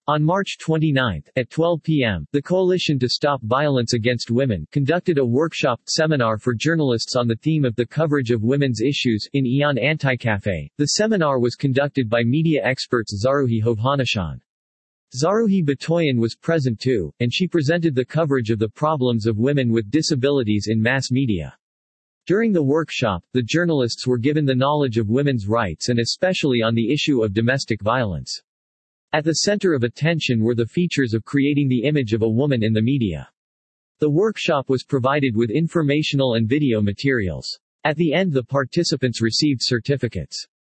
On March 29, at 12 p.m., the Coalition to Stop Violence Against Women conducted a workshop seminar for journalists on the theme of the coverage of women's issues in Ian Anticafe. The seminar was conducted by media experts Zaruhi Hovhannishan. Zaruhi Batoyan was present too, and she presented the coverage of the problems of women with disabilities in mass media. During the workshop, the journalists were given the knowledge of women's rights and especially on the issue of domestic violence. At the center of attention were the features of creating the image of a woman in the media. The workshop was provided with informational and video materials. At the end, the participants received certificates.